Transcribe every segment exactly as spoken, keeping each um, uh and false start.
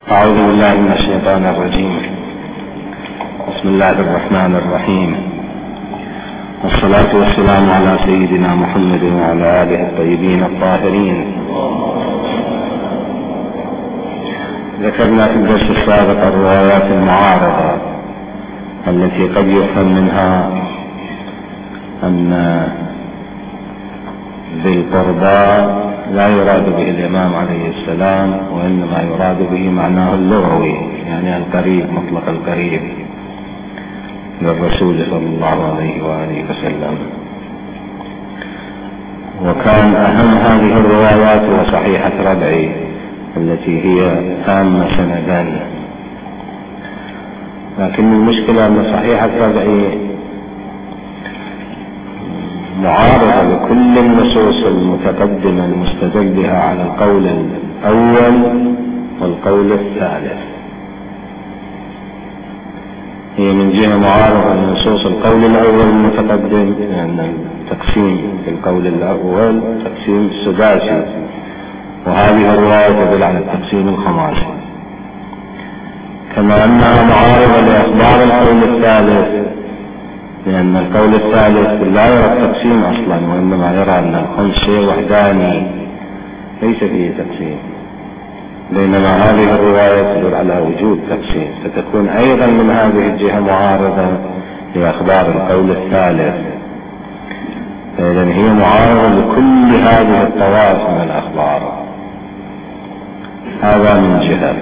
أعوذ بالله من الشيطان الرجيم. بسم الله الرحمن الرحيم، والصلاة والسلام على سيدنا محمد وعلى آله الطيبين الطاهرين. ذكرنا في الدرس السابق الروايات المعارضة التي قد يفهم منها أن ذي القربى لا يراد به الإمام عليه السلام، وإنما يراد به معناه اللغوي، يعني القريب، مطلق القريب للرسول صلى الله عليه وآله وسلم. وكان أهم هذه الروايات هو صحيحة ربعي التي هي تامة سندا، لكن المشكلة أن صحيحة ربعي معارضة لكل النصوص المتقدمة المستدل بها على القول الأول والقول الثالث. هي من جهة معارضة لنصوص القول الأول المتقدم، لأن التقسيم في القول الأول تقسيم سداسي، وهذه الرواية تدل على التقسيم الخماسي، كما أنها معارضة لأخبار القول الثالث، لأن القول الثالث لا يرى التقسيم أصلا، وإنما يرى أن الخمس شيء وحداني ليس فيه تقسيم، بينما هذه الرواية تدل على وجود تقسيم، فتكون أيضا من هذه الجهة معارضة لأخبار القول الثالث. فإذا هي معارضة لكل هذه الطوائف من الأخبار. هذا من جهة.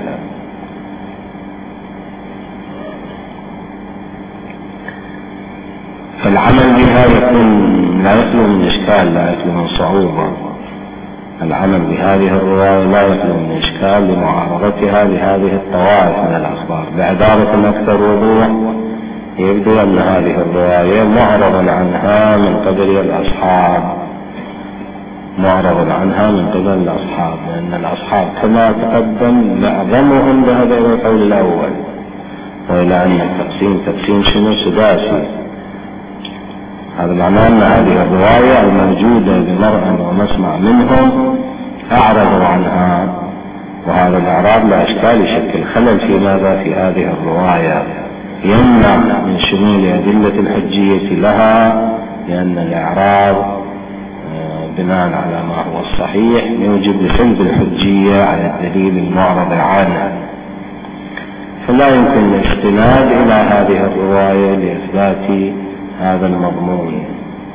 فالعمل بها يكون لا يخلو من إشكال، لا يخلو من صعوبة. العمل بهذه الرواية لا يخلو من إشكال لمعارضتها لهذه الطوائف من الأخبار. بعبارة أكثر وضوح، يبدو أن هذه الرواية معرض عنها من قبل الأصحاب، معرض عنها من قبل الأصحاب، لأن الأصحاب كما تقدم معظمهم ذهب إلى القول الأول، وإلى أن التقسيم تقسيم شنو سداسي. هذا معناه أن هذه الرواية الموجودة بمرء ومسمع منهم أعرضوا عنها، وهذا الإعراض لا إشكال يشكل خلل في ماذا في هذه الرواية، يمنع من شمول أدلة الحجية لها، لأن الإعراض بناء على ما هو الصحيح يوجب لسلب الحجية على الدليل المعرض عنه، فلا يمكن الاستناد إلى هذه الرواية لإثبات هذا المضمون.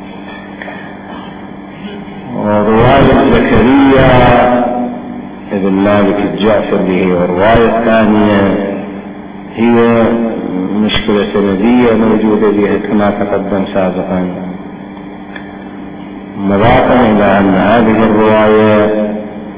ورواية زكريا ابن مالك الجعفري والرواية الثانية هي مشكلة سندية موجودة بها كما تقدم سابقا، مضافا إلى أن هذه الرواية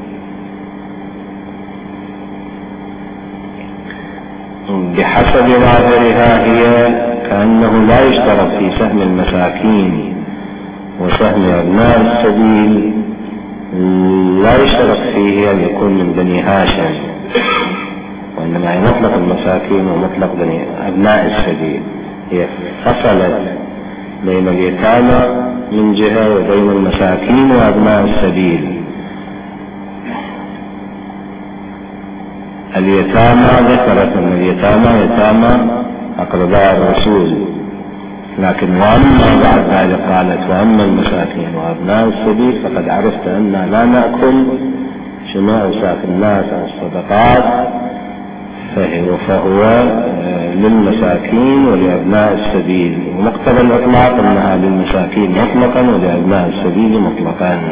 بحسب ظاهرها هي كأنه لا يشترط في سهم المساكين وسهم أبناء السبيل، لا يشترط فيه أن يكون من بني هاشم، وإنما هي مطلق المساكين ومطلق بني أبناء السبيل. هي فصلت بين اليتامى من جهة وبين المساكين وأبناء السبيل. اليتامى ذكرت أن اليتامى يتامى أقرباء الرسول، لكن وأما بعد ذلك قالت وأما المساكين وأبناء السبيل فقد عرفت أن لا نأكل شماء أوساخ الناس عن الصدقات، فهو للمساكين ولأبناء السبيل، ومقتضى الإطلاق أنها للمساكين مطلقا ولأبناء السبيل مطلقا،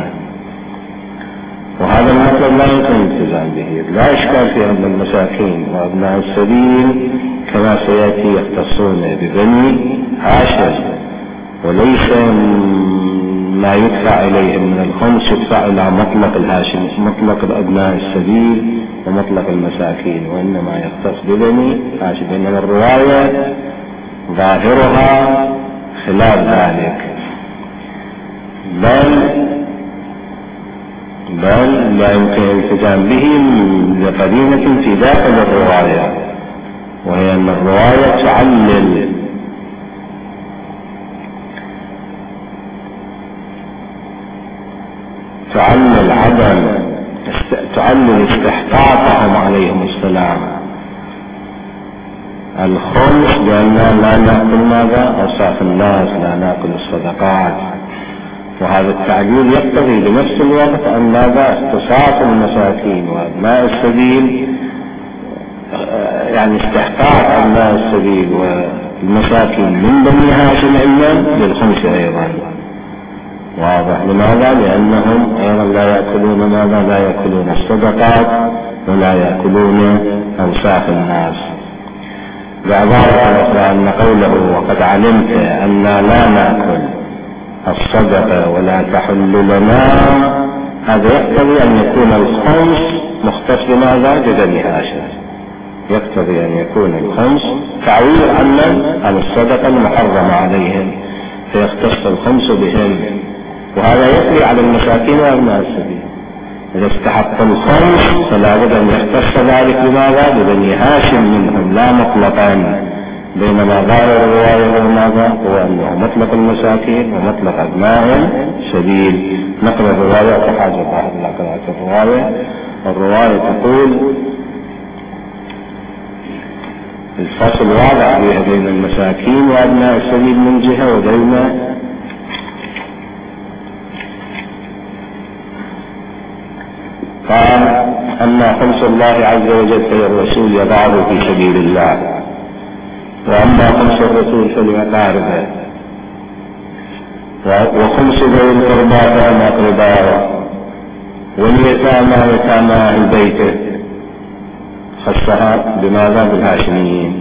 وهذا المطلب لا يمكن الالتزام به. لا إشكال في أن المساكين وأبناء السبيل كما سيأتي يختصون ببني هاشم، وليس ما يدفع إليهم من الخمس يدفع إلى مطلق الهاشم، مطلق أبناء السبيل ومطلق المساكين، وإنما يختص ببني هاشم. إنما الرواية ظاهرها خلاف ذلك، بل بل لا يمكن الالتزام به لقرينة في داخل الرواية، وهي أن الرواية تعلل تعلل عدم تعلل استحقاقهم عليهم السلام الخمس بأننا لا نأكل ماذا؟ أوصاف الناس، لا نأكل الصدقات. وهذا التعليل يقتضي بنفس الوقت أن ماذا؟ اختصاص المساكين وأبناء السبيل، يعني استحقاق أبناء السبيل والمساكين من بني هاشم أيضا للخمس أيضا. واضح؟ لماذا؟ لأنهم أيضا لا يأكلون ماذا؟ لا يأكلون الصدقات ولا يأكلون أوساخ الناس. بعبارة أخرى أن قوله وقد علمت أن لا نأكل الصدقة ولا تحل لنا، هذا يقتضي أن يكون الخمس مختص بماذا؟ ببني هاشم. يقتضي أن يكون الخمس تعويض عن عن الصدقة المحرمة عليهم، فيختص الخمس بهم. وهذا يقضي على المساكين وأبناء السبيل. إذا استحق الخمس فلا بد أن يختص ذلك بماذا؟ ببني هاشم منهم لا مطلقا. بينما ظاهر الرواية ماذا؟ هو أنه مطلق المساكين ومطلق أبناء السبيل. نقرأ الرواية وحاجة الله إلى قراءة الرواية. الرواية تقول الفصل واضح فيها بين المساكين وأبناء السبيل من جهة، وبين قال أما خمس الله عز وجل فالرسول يضعه في سبيل الله، وأما خمس الرسول فلأقاربه، وخمس ذوي القربى فهم أقربائه، واليتامى يتامى أهل بيته، خصها بماذا؟ بالهاشميين.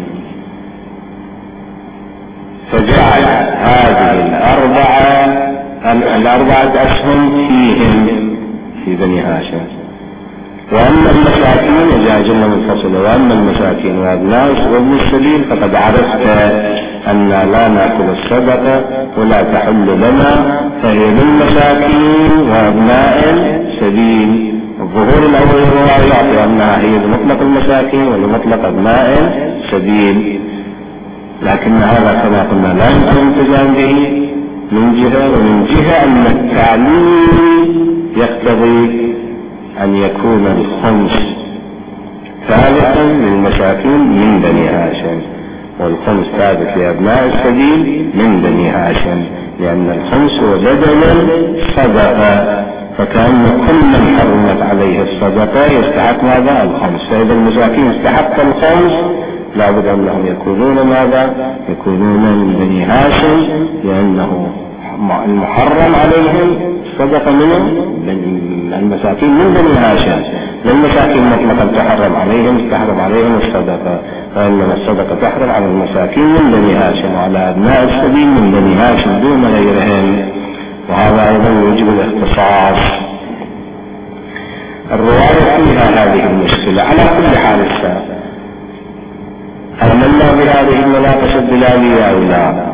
فجعل هذه الأربعة الأربعة أسهم فيهم في بني هاشم. وأما المساكين إذا جلنا منفصلة، وأما المساكين وأبناء وابن السبيل فقد عرفت أن لا نأكل الصدقة ولا تحل لنا، فهي للمساكين وأبناء السبيل. الظهور الأول هو يعطي أنها هي لمطلق المساكين ولمطلق أبناء السبيل، لكن هذا كما قلنا لا يمكن التزام به من جهة، ومن جهة أن التعليل يقتضي أن يكون الخمس ثابتا للمساكين من بني هاشم، والخمس ثابت لأبناء السبيل من بني هاشم، لأن الخمس هو بدل صدقة، فكأن كل من حرمت عليه الصدقة يستحق ماذا؟ الخمس. فإذا المساكين استحق الخمس لابد أنهم يكونون ماذا؟ يكونون من بني هاشم، لأنه المحرم عليهم الصدقة من المساكين من بني هاشم. للمساكين مطلقا تحرم عليهم استحرم عليهم الصدقة، وإنما الصدقة تحرم على المساكين من بني هاشم وعلى أبناء السبيل من بني هاشم دون غيرهم، وهذا أيضا يوجب الاختصاص. الرواية فيها هذه المشكلة. على كل حال السابق آمنا بهذه المناقشة الدلالية أو لا؟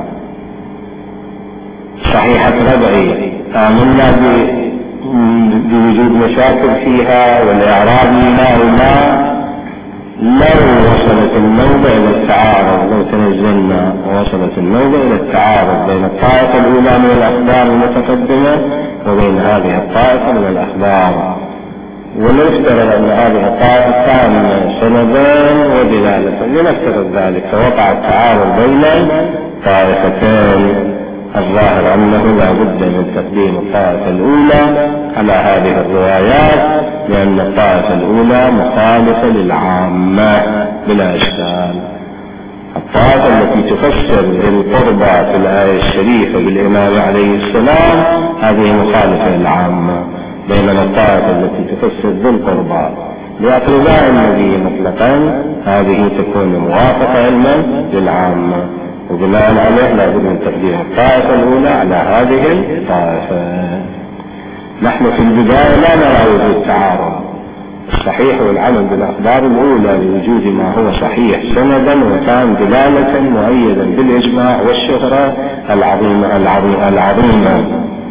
صحيحة ربعي آمنا بوجود مشاكل فيها والإعراب منها وما، لو وصلت النوبة إلى التعارض، لو تنزلنا ووصلت النوبة إلى التعارض بين الطائفة الأولى من الأخبار المتقدمة وبين هذه الطائفة من الأخبار، ونفترض أن هذه الطائفة كان سندان ودلالة، لنفترض ذلك، فوقع التعارض بين طائفتين، الظاهر أنه لا بد من تقديم الطائفة الأولى على هذه الروايات، لأن الطائفة الأولى مخالفة للعامة بلا إشكال. الطائفة التي تفسر القربى في الآية الشريفة بالإمام عليه السلام هذه مخالفة للعامة، بينما الطائفة التي تفسر بالقربى لأقرباء النبي مطلقا هذه تكون موافقة علما للعامة، وبناء عليه لا بد من تقديم الطائفة الأولى على هذه الطائفة. نحن في البداية لا نرى وجود تعارض، الصحيح والعمل بالأخبار الأولى لوجود ما هو صحيح سندا وكان دلالة مؤيدا بالإجماع والشهرة العظيمة العظيمة العظيمة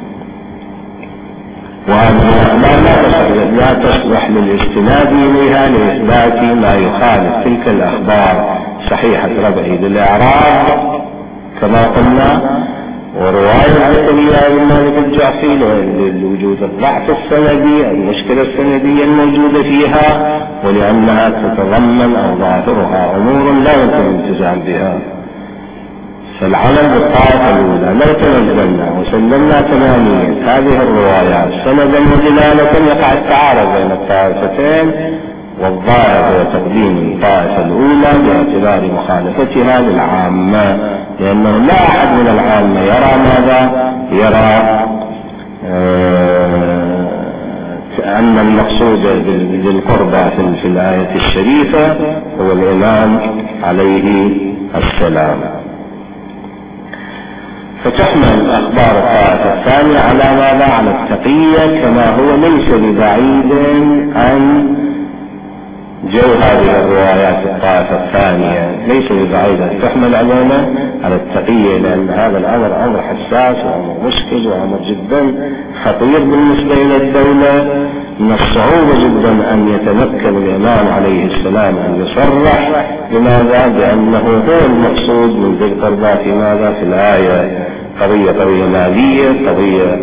وهذه الأخبار لا تصلح للاستناد إليها لإثبات ما يخالف تلك الأخبار صحيحة ربعي للإعراب كما قلنا، ورواية زكريا بن مالك الجعفي لوجود الضعف السندي، المشكلة السندية الموجودة فيها، ولأنها تتضمن أو ظاهرها أمور لا يمكن الالتزام بها. فالعمل بالطائفة الأولى لو تنزلنا وسلمنا تمامية هذه الروايات سندا ودلالة يقع التعارض بين الطائفتين، والظاهر هو تقديم الطائفة الأولى باعتبار مخالفتها للعامة، لأنه لا أحد من العامة يرى ماذا؟ يرى آه أن المقصود بالقربى في الآية الشريفة هو الإمام عليه السلام. فتحمل أخبار الطائفة الثانية على ماذا؟ على التقية، كما هو ليس ببعيد عن جو هذه الروايات الطائفة الثانية، ليس ببعيد أن تحمل علينا على التقية، لأن هذا الأمر أمر حساس وأمر مشكل وأمر جدا خطير بالنسبة إلى الدولة. من الصعوبة جدا أن يتمكن الإمام عليه السلام أن يصرح بماذا؟ بأنه هو المقصود من ذي القربى في ماذا؟ في الآية. قضية قضية مالية، قضية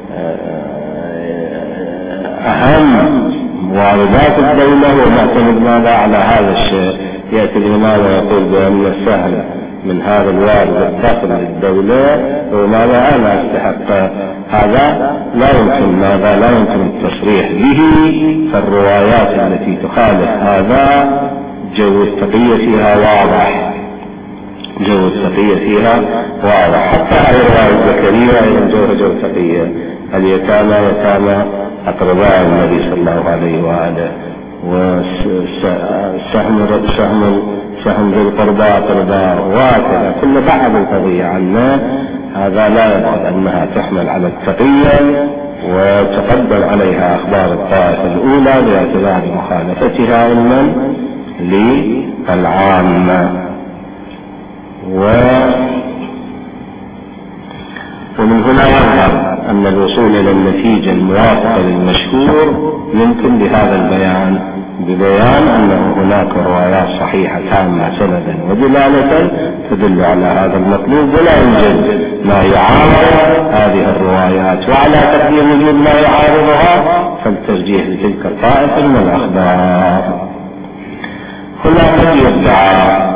أهم واردات الدولة، ومعتمد ماذا على هذا الشيء. يأتي الإمام ويقول بأن السهل من هذا الوارد الداخل للدولة وماذا أنا أستحق، هذا لا يمكن ماذا؟ لا يمكن التصريح به. فالروايات التي تخالف هذا جو التقية فيها واضح، جو التقية فيها واضح. حتى هذه رواية زكريا أيضا جو جو التقية، اليتامى يتامى أقرباء النبي صلى الله عليه وآله، وسهم سهم سهم ذي القربى أقرباء، وهكذا كل بعض القضية عنا. هذا لا يبعد أنها تحمل على التقية وتقدم عليها أخبار الطائفة الأولى باعتبار مخالفتها علما للعامة. ومن هنا يظهر أن الوصول إلى النتيجة الموافقة للمشهور يمكن بهذا البيان، ببيان أنه هناك روايات صحيحة تامة سندا ودلالة تدل على هذا المطلوب، ولا يوجد ما يعارض هذه الروايات، وعلى تقديم وجود ما يعارضها فالترجيح لتلك الطائفة من الأخبار. هنا قد يدعى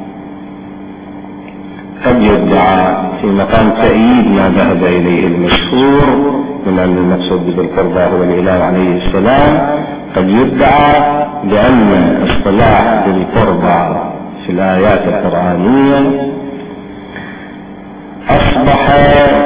قد يدعى في مقام تأييد ما ذهب إليه المشهور من أن المقصود بذي القربى هو الإله عليه السلام، قد يدعى بأن اصطلاح ذي القربى في الآيات القرآنية أصبح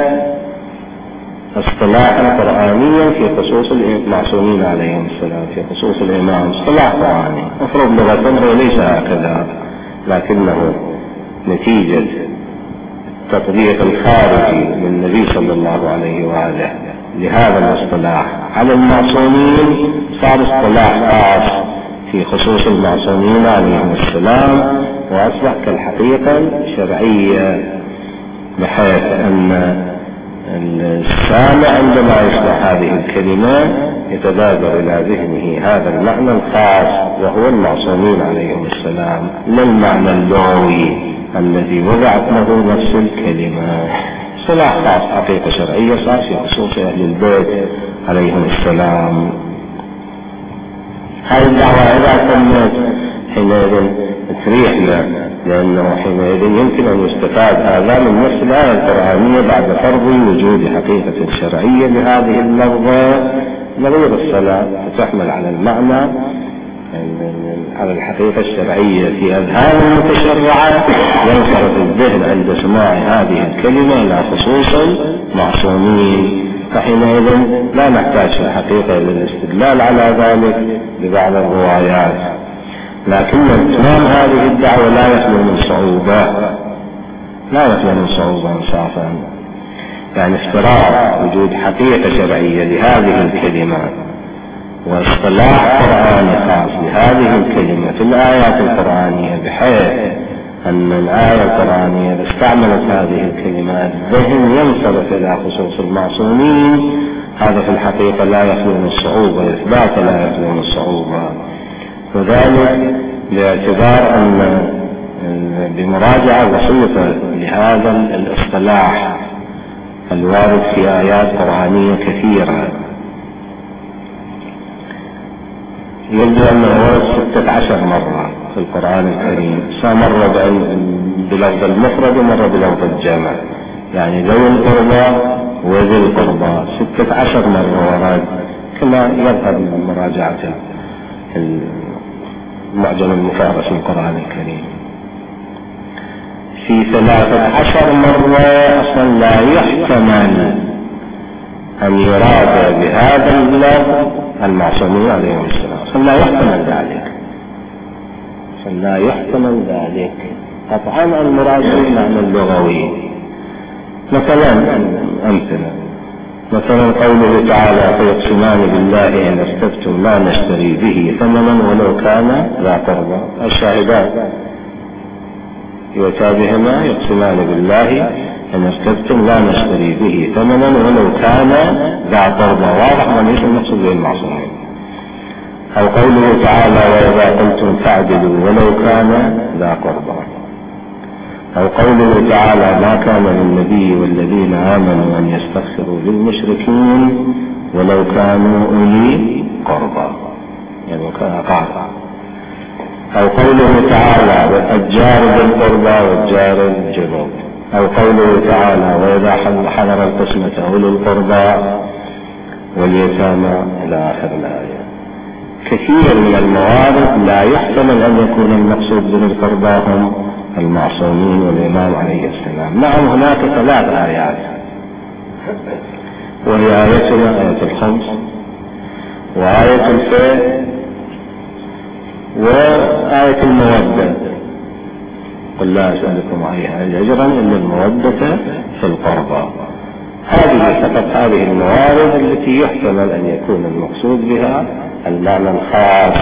اصطلاحا قرآنيا في خصوص المعصومين عليهم السلام، في خصوص الإمام، اصطلاح قرآني مفروض لغة هو ليس هكذا، لكنه نتيجة التطبيق الخارجي للنبي صلى الله عليه وآله لهذا الاصطلاح على المعصومين صار اصطلاح خاص في خصوص المعصومين عليهم السلام، وأصبح كالحقيقة الشرعية، بحيث أن السامع عندما يسمع هذه الكلمة يتبادر إلى ذهنه هذا المعنى الخاص وهو المعصومين عليهم السلام، لا المعنى اللغوي الذي وضعت له نفس الكلمة. صلاح خاص حقيقة شرعية صار في خصوص أهل البيت عليهم السلام. هذه الدعوة إذا تمت حينئذ تريحنا، لأنه حينئذ يمكن أن يستفاد هذا من نفس الآية القرآنية بعد فرض وجود حقيقة شرعية لهذه اللفظة نظير الصلاة، فتحمل على المعنى على الحقيقة الشرعية في أذهان المتشرعة، ينصرف الذهن عند سماع هذه الكلمة إلى خصوص المعصومين، فحينئذ لا نحتاج في الحقيقة إلى الاستدلال على ذلك ببعض الروايات. لكن اتمام هذه الدعوة لا يخلو من صعوبة، لا يخلو من صعوبة انصافا، يعني افتراض وجود حقيقة شرعية لهذه الكلمة واصطلاح قرآني خاص لهذه الكلمة في الآيات القرآنية، بحيث أن الآية القرآنية إذا استعملت هذه الكلمات الذهن ينصرف إلى خصوص المعصومين، هذا في الحقيقة لا يخلو من الصعوبة، إثبات لا يخلو من الصعوبة. وذلك باعتبار أن بمراجعة بسيطة لهذا الاصطلاح الوارد في آيات قرآنية كثيرة. يبدو أنه ورد ستة عشر مرة في القرآن الكريم، مرة بلفظ المفرد ومرة بلفظ الجمع، يعني ذوي القربى وذي القربى ستة عشر مرة ورد، كما يظهر من مراجعة المعجم المفهرس من القرآن الكريم. في ثلاثة عشر مرة أصلا لا يحتمل أن يراد بهذا اللفظ المعصومين عليهم السلام، أصلا لا يحتمل ذلك، أصلا لا يحتمل ذلك قطعا المراد بالمعنى اللغوي. مثلا أمثلة، مثلا قوله تعالى فيقسمان بالله إن ارتبتم لا نشتري به ثمنا ولو كان ذا قربى، الشاهدات يؤتى بهما يقسمان بالله إن ارتبتم لا نشتري به ثمنا ولو كان ذا قربى، واضح من ليس المقصود به المعصومين. أو قوله تعالى وإذا قلتم فاعدلوا ولو كان ذا قربى. أو قوله تعالى ما كان للنبي والذين آمنوا أن يستغفروا للمشركين ولو كانوا أولي قربى، يعني كان قاطع. أو قوله تعالى والجار بالقربى والجار الجنوب. أو قوله تعالى وإذا حضر القسمة أولي القربى واليتامى إلى آخر الآية. كثير من الموارد لا يحتمل أن يكون المقصود بالقربى هم المعصومين والإمام عليه السلام. نعم هناك ثلاث آيات، وهي آيتنا آية الخمس وآية الفيء وآية المودة، قل لا أسألكم عليها أجرا إلا المودة في القربى. هذه فقط هذه الموارد التي يحتمل أن يكون المقصود بها المعنى الخاص.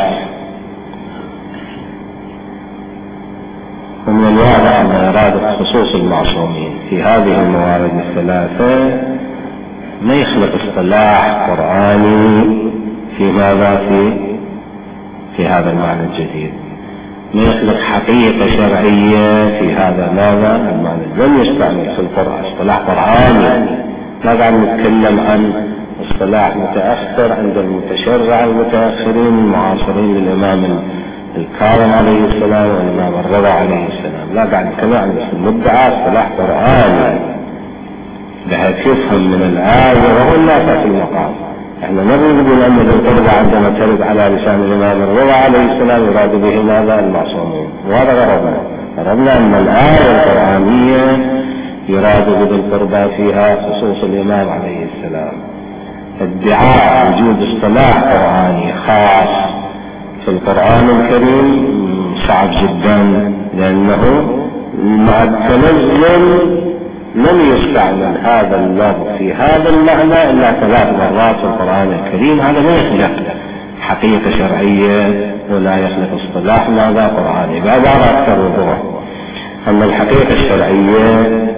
ومن الواضح أن إرادة خصوص المعصومين في هذه الموارد الثلاثة ما يخلق اصطلاح قرآني في ماذا في في هذا المعنى الجديد، ما يخلق حقيقة شرعية في هذا ماذا المعنى. لم يستعمل في القرآن اصطلاح قرآني، ما قاعد نتكلم عن اصطلاح متأخر عند المتشرع المتأخرين المعاصرين للإمام الكاظم عليه السلام والإمام الرضا عليه السلام، لا قاعد نتكلم عن المدعى اصطلاح قرآني بحيث يفهم من الآية وهو النافع في المقام. احنا نبي نقول أن القربى عندما ترد على لسان الإمام الرضا عليه السلام يراد به ماذا المعصومين، وهذا غرضنا. غرضنا أن الآية القرآنية يراد بالقربى فيها خصوص الإمام عليه السلام. ادعاء وجود اصطلاح قرآني خاص في القرآن الكريم صعب جدا، لأنه مع التنزل لم يستعمل هذا اللفظ في هذا المعنى إلا ثلاث مرات في القرآن الكريم. هذا لا يخلق حقيقة شرعية ولا يخلق اصطلاح ماذا قرآني. بعبارة أكثر وضوح أن الحقيقة الشرعية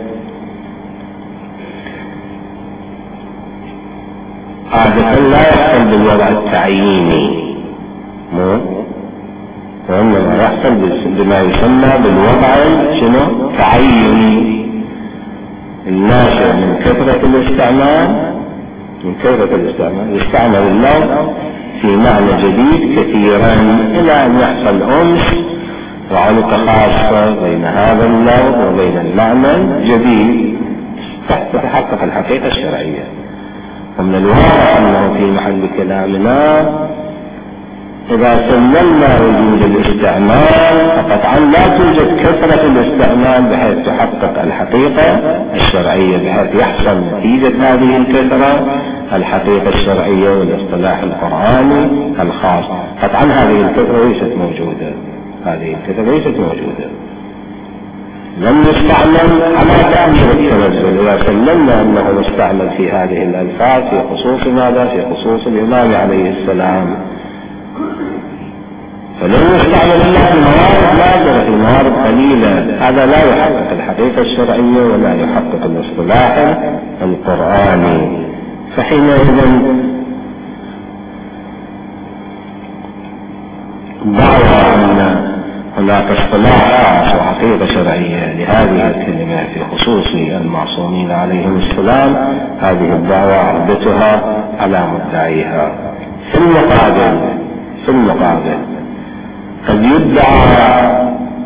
عادة لا يحصل بالوضع التعييني، مو وإنما يحصل بما يسمى بالوضع شنو تعيني الناشئ من كثرة الاستعمال من كثرة الاستعمال يستعمل اللفظ في معنى جديد كثيرا إلى أن يحصل أنس وعلاقة خاصة بين هذا اللفظ وبين المعنى الجديد تحت تحقق الحقيقة الشرعية. ومن الواضح أنه في محل كلامنا إذا سلمنا وجود الاستعمال فقطعا لا توجد كثرة الاستعمال بحيث تحقق الحقيقة الشرعية، بحيث يحصل نتيجة هذه الكثرة الحقيقة الشرعية والاصطلاح القرآني الخاص. قطعا هذه الكثرة ليست موجودة، هذه الكثرة ليست موجودة، لم يستعمل على تأمير التنزل. إذا سلمنا أنه مستعمل في هذه الألفاظ في خصوص ماذا؟ في خصوص الإمام عليه السلام، فلن يستعمل الله في موارد نادرة في موارد قليلة. هذا لا يحقق الحقيقة الشرعية ولا يحقق الاصطلاح القرآني. فحينئذ دعوى أن هناك اصطلاح خاص وحقيقة شرعية لهذه الكلمة في خصوص المعصومين عليهم السلام، هذه الدعوة عرضتها على مدعيها. في المقابل في المقابل قد يدعى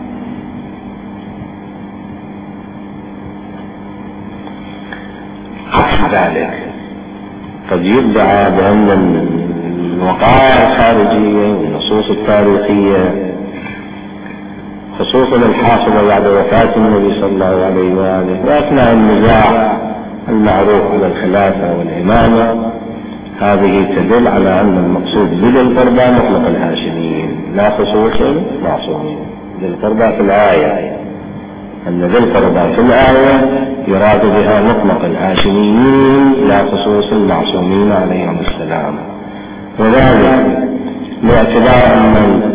عكس ذلك، قد يدعى بأن الوقائع الخارجية والنصوص التاريخية خصوصا الحاصلة بعد وفاة النبي صلى الله عليه وآله وأثناء النزاع المعروف على الخلافة والإمامة، هذه تدل على أن المقصود بذي القربى مطلق الهاشميين لا خصوص المعصومين. ذي القربى في الآية، أن ذي القربى في الآية يراد بها مطلق الهاشميين لا خصوص المعصومين عليهم السلام، وذلك باعتبار أن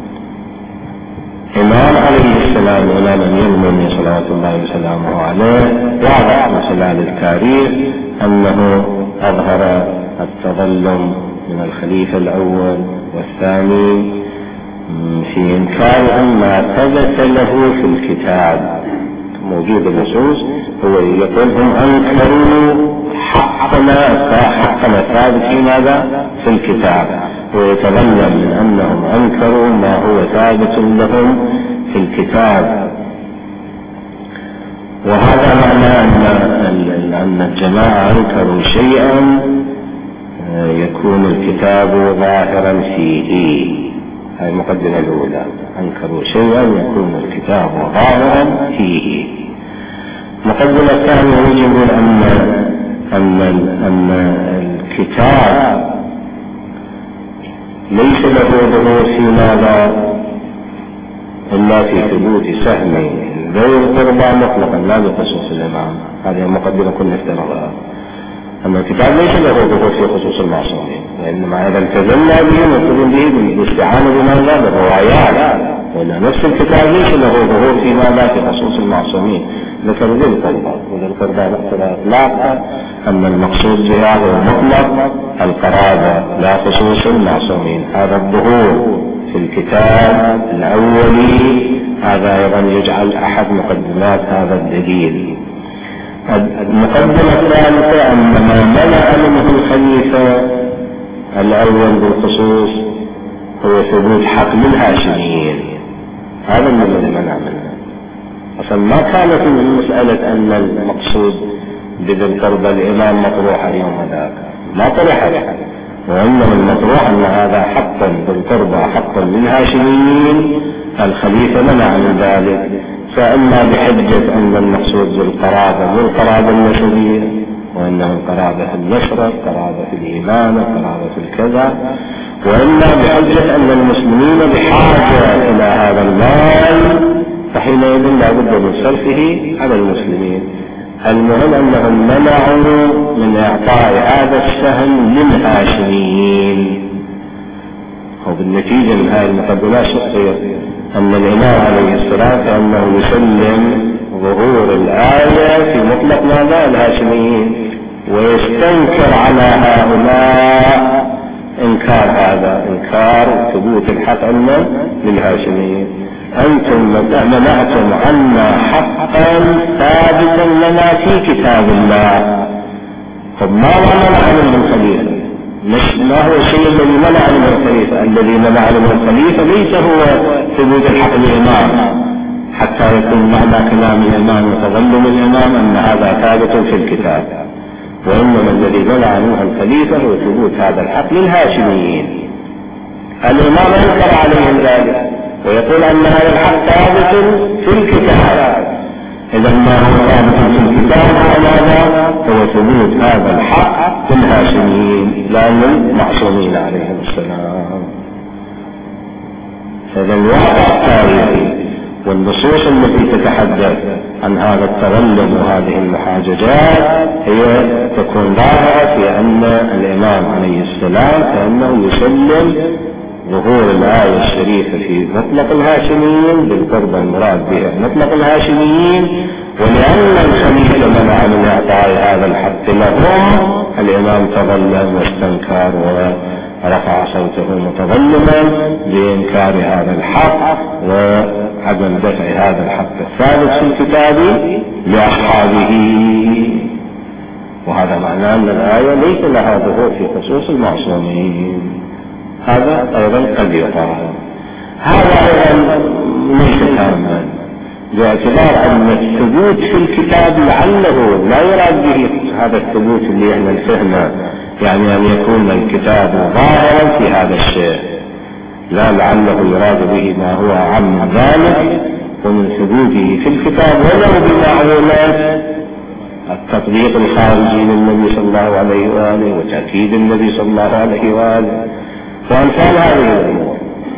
الإمام عليه السلام إمام المؤمنين صلوات الله وسلامه عليه واضح من خلال التاريخ أنه أظهر التظلم من الخليفة الأول والثاني في إنكار ما ثبت له في الكتاب. موجود النصوص هو يقول هم أنكروا حقنا حقنا ثابت في ماذا؟ في الكتاب، ويتظلم من أنهم أنكروا ما هو ثابت لهم في الكتاب. وهذا معنى أن أن الجماعة أنكروا شيئا يكون الكتاب ظاهرا فيه. هذه المقدمة الأولى، أنكروا شيئا يكون الكتاب ظاهرا فيه. المقدمة الثانية يجب أن أن أن الكتاب ليس له ظهور في ماذا إلا في ثبوت سهم ذوي القربى مطلقا لا بخصوص الإمام. هذه المقدمة كنا افترضها، أن الكتاب ليس له ظهور في خصوص المعصومين، وإنما إذا التزمنا به نقول به بالاستعانة بماذا؟ بالروايات، وإن نفس الكتاب ليس له ظهور في ماذا؟ في خصوص المعصومين. ذكر ذي القربى، وذي القربى نقصد إطلاقا أن المقصود بها هو مطلق القرابة لا خصوص المعصومين. هذا الظهور في الكتاب الأولي هذا أيضا يجعل أحد مقدمات هذا الدليل. المقدمة الثالثة أن ما منع منه الخليفة الأول بالخصوص هو ثبوت حق الهاشميين، هذا الذي منع منه. أصلا ما كانت من مسألة أن المقصود بذي القربى الإمام مطروح اليوم ذاك، ما طرح له، وإنما المطروح أن هذا حقا بالقربى حقا للهاشميين، الخليفة منع من ذلك، فإما بحجة أن المقصود بالقرابة بالقرابة النسبية، وإنه القرابة في النشرة، القرابة في الإيمان، القرابة في الكذا، وإما بحجة أن المسلمين بحاجة إلى هذا المال، فحينئذ لا بد من صرفه على المسلمين. المهم أنهم منعوا من إعطاء هذا السهم للهاشميين، وبالنتيجة من هذه المقدمات شخصية أن الإمام عليه السلام كأنه يسلم ظهور الآية في مطلق ماذا؟ الهاشميين، ويستنكر على هؤلاء إنكار هذا، إنكار ثبوت الحق عنا للهاشميين. أنتم منعتم عنا حقا ثابتا لنا في كتاب الله. طب ما منع من الخليفة؟ ما هو الشيء الذي منع من الخليفة؟ الذي منع من الخليفة ليس هو ثبوت الحق للإمام حتى يكون معنى كلام الإمام وتظلم الإمام أن هذا ثابت في الكتاب، وإنما الذي منع منه الخليفة هو ثبوت هذا الحق للهاشميين. الإمام أنكر عليهم ذلك ويقول أن هذا الحق ثابت في الكتاب. إذا ما هو ثابت في الكتاب هذا هو ثبوت هذا الحق في الهاشميين لا للمعصومين عليهم السلام. فإذا الواقع التاريخي والنصوص التي تتحدث عن هذا التظلم وهذه المحاججات هي تكون ظاهرة في أن الإمام عليه السلام كأنه يسلم ظهور الآية الشريفة في مطلق الهاشميين بالقربة المراد بها مطلق الهاشميين، ولأن الخليفة منع من إعطاء هذا الحق لهم الإمام تظلم واستنكر رفع صوته متظلما بإنكار هذا الحق وعدم دفع هذا الحق الثالث في الكتاب لأصحابه. وهذا معناه أن الآية ليس لها ظهور في خصوص المعصومين. هذا أيضا قد يقال. هذا أيضا ليس تاما باعتبار أن الثبوت في الكتاب لعله لا يراد به هذا الثبوت اللي احنا فهمه، يعني أن يكون الكتاب ظاهرا في هذا الشيء، لا لعله يراد به ما هو عم ذلك ومن ثبوته في الكتاب ولو بمعلومات التطبيق الخارجي للنبي صلى الله عليه وآله وتأكيد النبي صلى الله عليه وآله وأمثال هذه الأمور.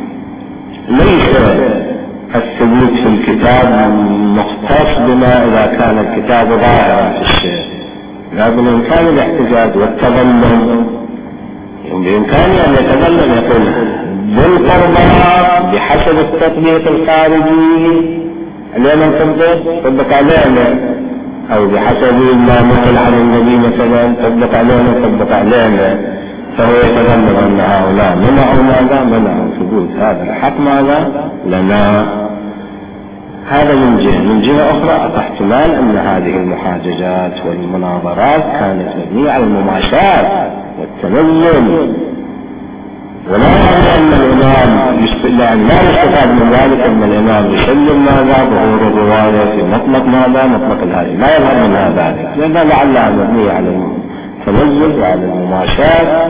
ليس الثبوت في الكتاب مختص بما إذا كان الكتاب ظاهرا في الشيء، لا بالإمكان الاحتجاج والتظلم، بإمكانه أن يتظلم يقول بالقربى بحسب التطبيق الخارجي علينا نطبق طبق علينا، أو بحسب ما نقل عن النبي مثلا طبق علينا طبق علينا، فهو يتظلم أن هؤلاء منعوا ماذا؟ منعوا ثبوت هذا الحق ماذا؟ لنا. هذا من جهة. من جهة أخرى احتمال أن هذه المحاججات والمناظرات كانت مبنية على المماشاة والتنزل، ولا يعني أن الإمام يعني لا يستفاد من ذلك أن الإمام يسلم ماذا؟ ظهور الرواية في مطلق ماذا؟ مطلق الهدي، لا يظهر منها ذلك، لأنها لعلها مبنية على التنزل وعلى المماشاة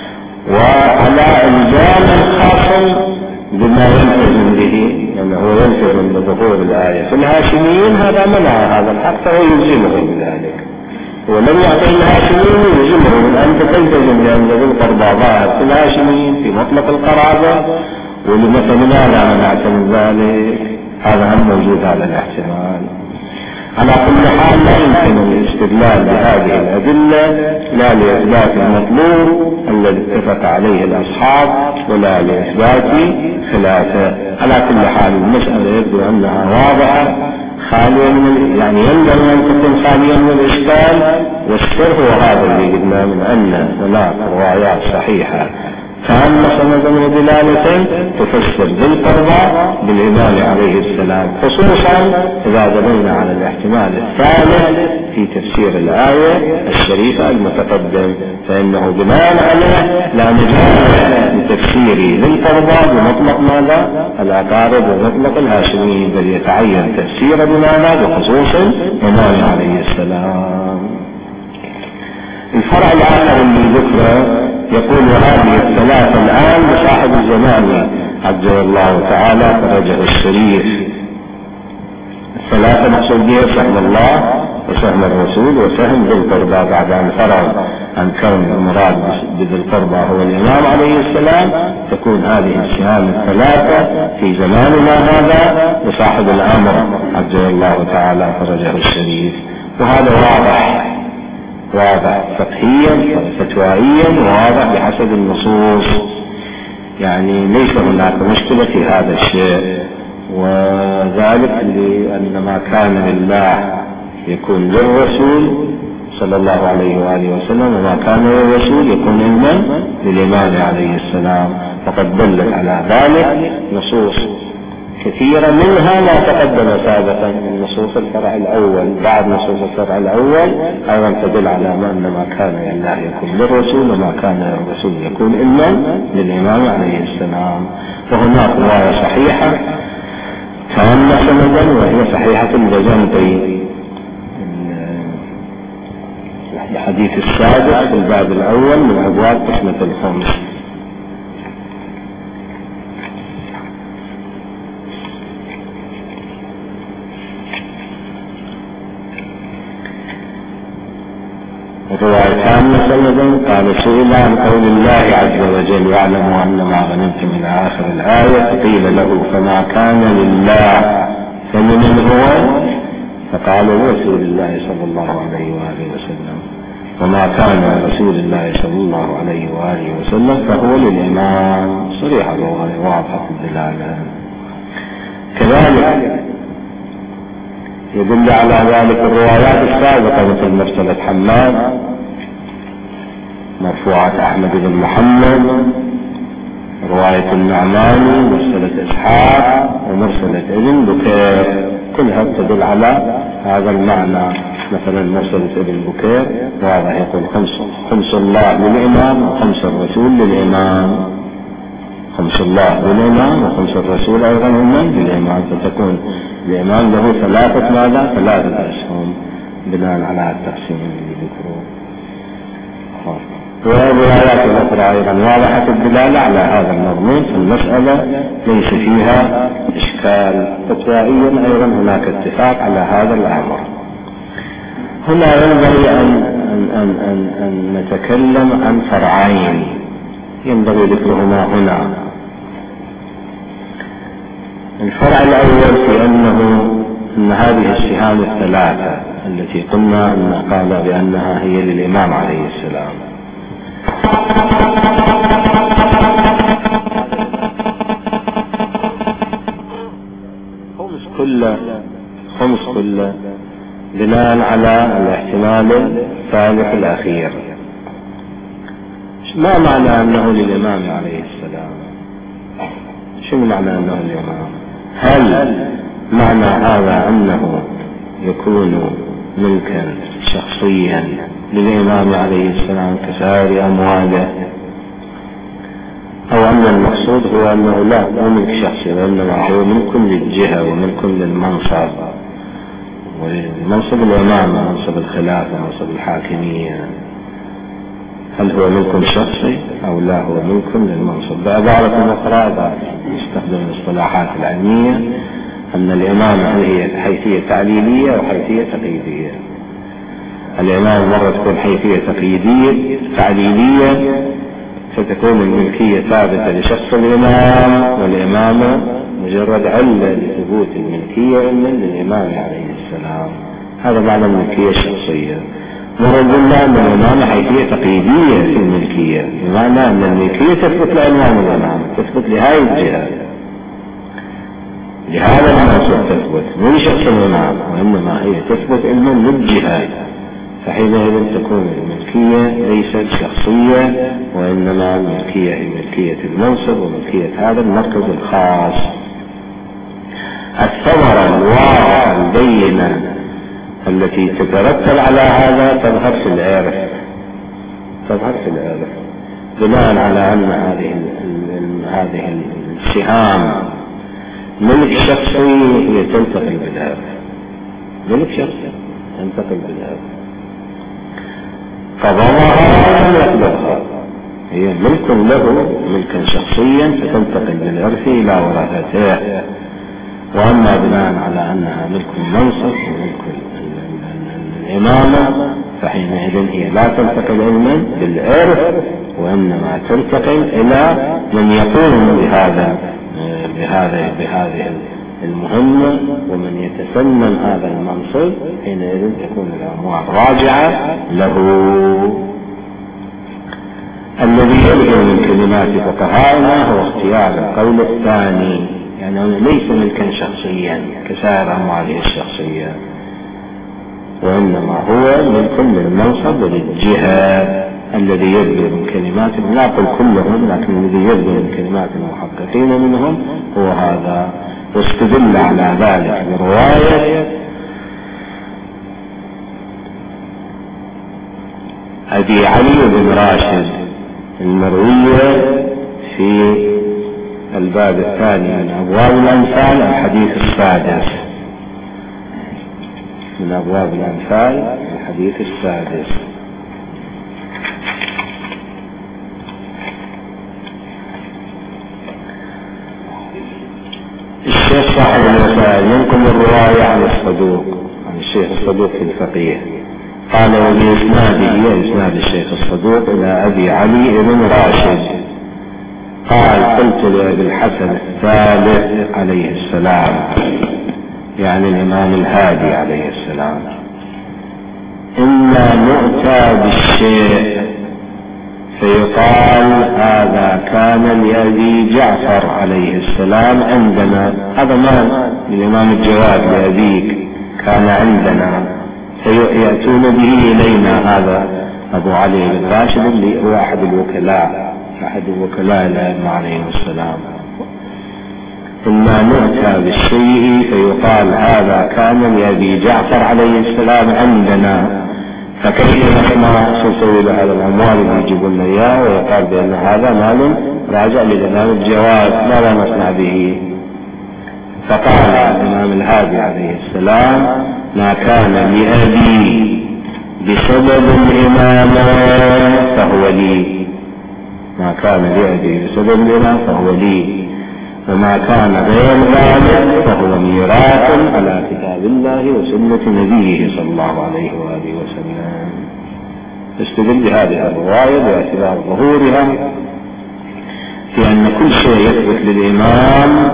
وعلى إلزام الخاص بما يلتزم به، يعني هو يلتزم بظهور الآية في الهاشميين، هذا منع هذا الحق فهو يلزمه بذلك، ولم يعطي الهاشميين يلزمه من أن تلتزم لأن ذي القربى ظاهر في الهاشميين في مطلق القرابة، ولمثل ماذا منعت من ذلك؟ هذا هم موجود على الاحتمال. على كل حال لا يمكن الاستدلال بهذه الأدلة لا لإثبات المطلوب الذي اتفق عليه الأصحاب ولا لإثبات خلافه. على كل حال المسألة يبدو أنها واضحة خالية من يعني ينبغي أن تكون خالية من الإشكال، والسر هو هذا اللي قلنا من أن هناك روايات صحيحة فأما سندا ودلالة تفسر بالقربى بالإمام عليه السلام، خصوصا إذا دلنا على الاحتمال الثالث في تفسير الآية الشريفة المتقدم، فإنه بناء عليه لا مجال لتفسير بالقربى بمطلق ماذا؟ الأقارب ومطلق الهاشميين، بل يتعين تفسير بماذا؟ بخصوص الإمام عليه السلام. الفرع الآخر اللي ذكره يقول وهذه الثلاثة الآن لصاحب الزمان عجل الله تعالى فرجه الشريف. الثلاثة مقصود بها سهم الله وسهم الرسول وسهم ذي القربى، بعد أن فرض عن كون المراد بذي القربى هو الإمام عليه السلام، تكون هذه السهام الثلاثة في زماننا هذا لصاحب الأمر عجل الله تعالى فرجه الشريف. وهذا واضح واضح فقهيا فتوائيا واضح بحسب النصوص، يعني ليس هناك مشكلة في هذا الشيء، وذلك لأن ما كان لله يكون للرسول صلى الله عليه وآله وسلم، وما كان للرسول يكون إما للإمام عليه السلام، فقد دلت على ذلك نصوص كثيرة منها ما تقدم سابقا من نصوص الفرع الأول. بعد نصوص الفرع الأول أيضا تدل على أن ما كان لله يكون للرسول وما كان للرسول يكون إلا للإمام عليه السلام. وهناك رواية صحيحة تامة سندا وهي صحيحة البزنطي، الحديث السادس في الباب الأول من أبواب قسمة الخمس. روايتان مثلا قال سئل عن قول الله عز وجل واعلموا أن ما غنمتم من آخر الآية، فقيل له فما كان لله فمن هو؟ فقال رسول الله صلى الله عليه وآله وسلم، وما كان رسول الله صلى الله عليه وآله وسلم فهو للإمام. صريحة الرواية واضحة الدلالة. كذلك يدل على ذلك الروايات السابقة مثل مسألة حماد مرفوعات أحمد بن محمد، رواية النعماني، مرسلة إسحاق، ومرسلة ابن بكير، كلها تدل على هذا المعنى. مثلا مرسلة ابن بكير واضح يقول خمس خمس الله للإمام وخمس الرسول للإمام، خمس الله للإمام وخمس الرسول أيضا هم للإمام، فتكون الإمام له ثلاثة ماذا؟ ثلاثة أسهم بناء على التقسيم اللي ذكروه. والروايات الأخرى أيضا واضحة الدلالة على هذا المضمون، فالمسألة ليس فيها إشكال. فتوائيا أيضا هناك اتفاق على هذا الأمر. هنا ينبغي أن, أن, أن, أن, أن نتكلم عن فرعين ينبغي ذكرهما هنا. الفرع الأول في أنه أن هذه السهام الثلاثة التي قلنا أن قال بأنها هي للإمام عليه السلام، خمس كله خمس كله بناء على الاحتمال الثالث الأخير. ما معنى أنه للإمام عليه السلام؟ شو معنى أنه للإمام؟ هل معنى هذا أنه يكون ملكا شخصيا للإمام عليه السلام كسائر أمواله، أو أن المقصود هو أنه لا مو ملك شخصي وإنما هو ملك للجهة وملك للمنصب، ومنصب الإمامة منصب الخلافة منصب الحاكمية، هل هو ملك شخصي أو لا هو ملك للمنصب؟ بعبارة أخرى يستخدم الاصطلاحات العلمية أن الإمامة هي حيثية تعليلية وحيثية تقييدية. الإمامة مرة تكون حيثية تقييدية تعليلية فتكون الملكية ثابتة لشخص الإمام، والإمامة مجرد علة لثبوت الملكية إلا للإمام عليه السلام. هذا معنى الملكية الشخصية. مرد الله أن الإمامة حيثية تقييدية في الملكية، بمعنى أن الملكية تثبت لعنوان الإمام، تثبت لهذه الجهة، لهذا المنصب تثبت مو لشخص الإمام، وإنما هي تثبت علما للجهة. فحينئذ تكون الملكية ليست شخصية، وإنما الملكية هي ملكية المنصب وملكية هذا المركز الخاص. الثمرة الواضحة البينة التي تترتب على هذا تظهر في العرف، تظهر في العرف بناء على أن هذه هذه السهام ملك شخصي هي تنتقل بالعرف، ملك شخصي تنتقل بالعرف، فضمها يقبلها هي ملك له ملكا شخصيا فتنتقل بالعرف إلى ورثته. وأما بناء على أنها ملك المنصب وملك الإمامة فحينئذ هي لا تنتقل علما بالعرف، وإنما تنتقل إلى من يقوم بهذا بهذا بهذه المهمة ومن يتسنن هذا المنصب، حينئذ تكون الأموال راجعة له. الذي يبدو من كلمات فقهائنا هو اختيار القول الثاني، يعني ليس ملكا شخصيا كسائر أمواله الشخصية، وإنما هو ملك للمنصب وللجهة. الذي يبدو من كلمات لا أقول كلهم، لكن الذي يبدو من كلمات المحققين منهم هو هذا. واستدل على ذلك برواية أبي علي بن راشد المروية في الباب الثاني من أبواب الأنفال، الحديث السادس من أبواب الأنفال، الحديث السادس. الشيخ صاحب الوسائل ينقل الرواية عن الصدوق، عن الشيخ الصدوق في الفقيه، قال وبإسناده إسناد الشيخ الصدوق إلى أبي علي بن راشد قال قلت لأبي الحسن الثالث عليه السلام، يعني الإمام الهادي عليه السلام، إنا نؤتى بالشيء فيقال هذا كان لأبي جعفر عليه السلام عندنا، هذا ما للإمام الجواد لأبيك كان عندنا، فيأتون به إلينا، هذا أبو علي بن راشد اللي هو أحد الوكلاء أحد الوكلاء الأئمة عليهم السلام. إما نؤتى بالشيء فيقال هذا كان لأبي جعفر عليه السلام عندنا، فكيف نسمع سلسلة هذا الأموال اللي يجيبون لنا إياه ويقال بأن هذا مال راجع للإمام الجواز، ماذا نصنع به؟ فقال الإمام الهادي عليه السلام ما كان لأبي بسبب الإمامة فهو لي، ما كان لأبي بسبب الإمامة فهو لي، وما كان غير ذلك فهو ميراث على كتاب الله وسنة نبيه صلى الله عليه وآله وسلم. استدل بهذه الرواية باعتبار ظهورها في أن كل شيء يثبت للإمام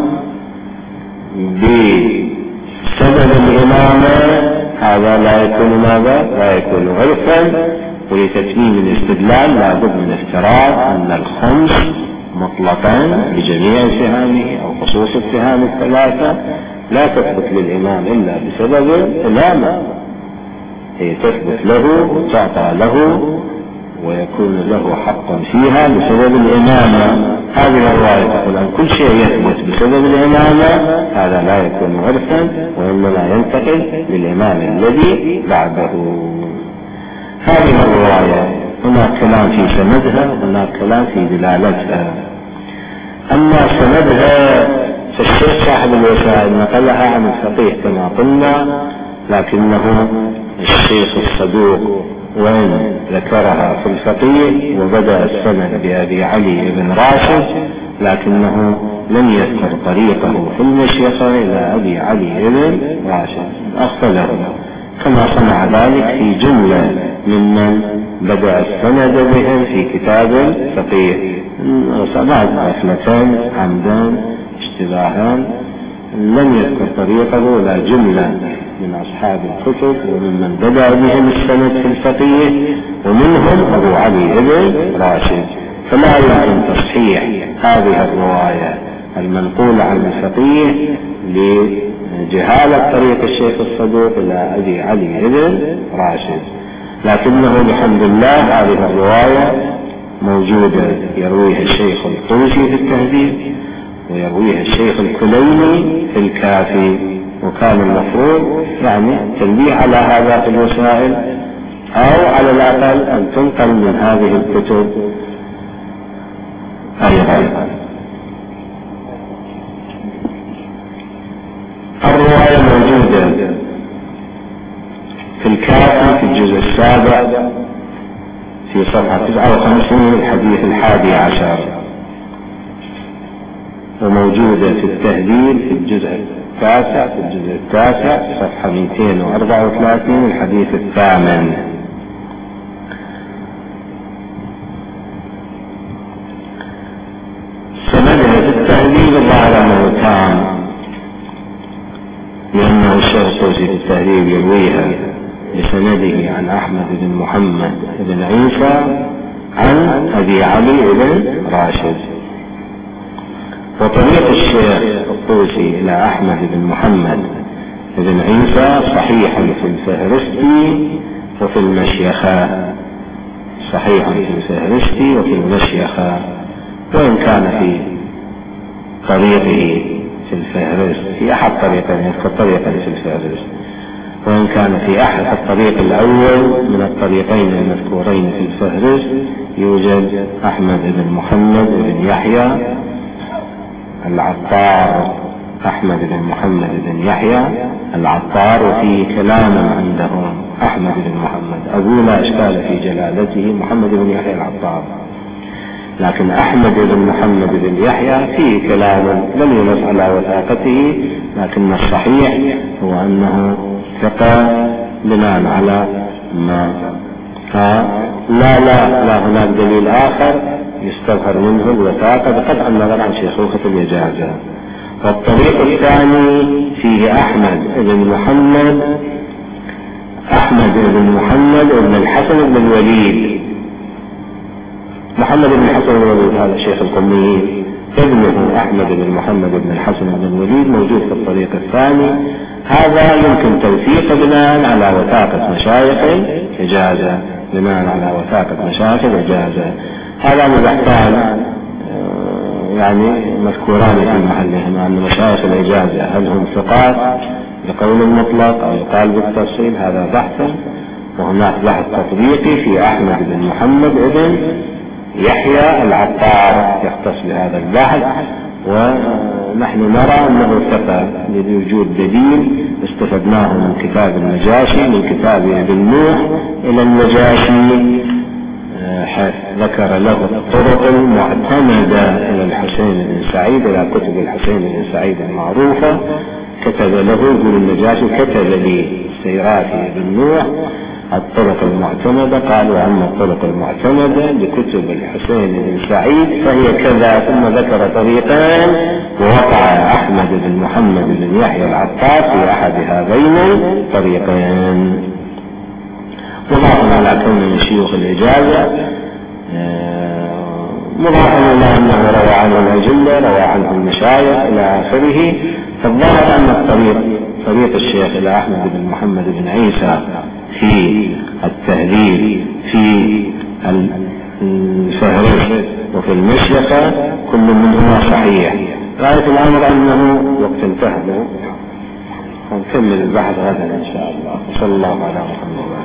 بسبب الإمامة هذا لا يكون ماذا؟ لا يكون غرفا. ولتتميم الاستدلال لا بد من افتراض أن الخمس مطلقا بجميع سهامه أو خصوص السهام الثلاثة لا تثبت للإمام إلا بسبب الإمامة، هي تثبت له وتعطى له ويكون له حقا فيها بسبب الإمامة. هذه الرواية تقول أن كل شيء يثبت بسبب الإمامة هذا لا يكون عرفا وإنما ينتقل للإمام الذي بعده. هذه الرواية هناك كلام في سندها وهناك كلام في دلالتها. أما سندها فالشيخ صاحب الوسائل نقلها عن الفقيه كما قلنا، لكنه الشيخ الصدوق وإن ذكرها في الفقيه وبدأ السند بأبي علي بن راشد لكنه لم يذكر طريقه في المشيخة إلى أبي علي بن راشد، أخذه كما صنع ذلك في جملة ممن بدأ السند بهم في كتاب الفقيه. بعض غفلتان عمدان اشتباهان لم يذكر طريقه لا جملة من أصحاب الكتب وممن بدأ بهم السند في الفقيه ومنهم أبو علي بن راشد، فلا يمكن تصحيح هذه الرواية المنقولة عن الفقيه لجهالة طريق الشيخ الصدوق إلى أبي علي بن راشد. لكنه بحمد الله هذه الرواية موجودة يرويها الشيخ الطوسي في التهذيب ويرويها الشيخ الكليني في الكافي، وكان المفروض يعني التنبيه على هذا في الوسائل أو على الأقل أن تنقل من هذه الكتب أيضا. الرواية موجودة في الكافي في الجزء السابع في صفحة تسعة وخمسين الحديث الحادي عشر، وموجودة في التهذيب في الجزء التاسع في الجزء التاسع صفحة مئتين وأربعة وثلاثين الحديث الثامن. سندها في التهذيب الظاهر أنه تام لأنه الشيخ الطوسي في التهذيب يرويها بسنده عن أحمد بن محمد بن عيسى عن أبي علي بن راشد. وطريق الشيخ الطوسي إلى أحمد بن محمد بن عيسى صحيح في الفهرستي وفي المشيخة، صحيح في الفهرستي وفي المشيخة، وإن كان في طريقه في الفهرست في أحد طريقين كالطريقة في الفهرست، وإن كان في أحد الطريق الأول من الطريقين المذكورين في الفهرست يوجد أحمد بن محمد بن يحيى العطار، أحمد بن محمد بن يحيى العطار، وفيه كلام عندهم أحمد بن محمد أبو لا إشكال في جلالته محمد بن يحيى العطار، لكن أحمد بن محمد بن يحيى فيه كلام لم ينص على وثاقته، لكن الصحيح هو أنه ثقة بناء على ما لا لا لا هناك دليل آخر يستظهر منه الوثاقة بقطع النظر عن شيخوخة الإجازة. والطريق الثاني فيه أحمد بن محمد أحمد بن محمد بن الحسن بن الوليد، محمد بن الحسن بن الوليد هذا شيخ القميين، ابنه أحمد بن محمد بن الحسن بن الوليد موجود في الطريق الثاني. هذا يمكن توثيق بناء على وثاقة مشايخ الإجازة، بناء على وثاقة مشايخ الإجازة. هذا بحثان يعني مذكوران في محلهما، أن مشايخ الإجازة هل هم ثقات بقول المطلق أو يقال بالتفصيل، هذا بحث. وهناك بحث تطبيقي في أحمد بن محمد بن يحيى العطار يختص بهذا البحث، ونحن نرى أنه ثقة لوجود دليل استفدناه من كتاب النجاشي، من كتاب ابن نوح إلى النجاشي، حيث ذكر له الطرق المعتمدة إلى الحسين بن سعيد، إلى كتب الحسين بن سعيد المعروفة. كتب له، يقول النجاشي كتب لي سيرات ابن نوح الطرق المعتمدة، قال وأما الطرق المعتمدة لكتب الحسين بن سعيد فهي كذا، ثم ذكر طريقان، ووقع أحمد بن محمد بن يحيى العطار في أحد هذين الطريقين. مضافا على كون من شيوخ الإجازة، مضافا إلى أنه روى عنه الأجلة، روى عنه المشايخ إلى آخره. فالظاهر أن الطريق طريق الشيخ إلى أحمد بن محمد بن عيسى في التهذيب، في الفهرس، وفي المشيخة، كل منهما صحيح. غاية الأمر أنه وقت انتهى، ونكمل البحث غدا إن شاء الله. صلى الله على محمد.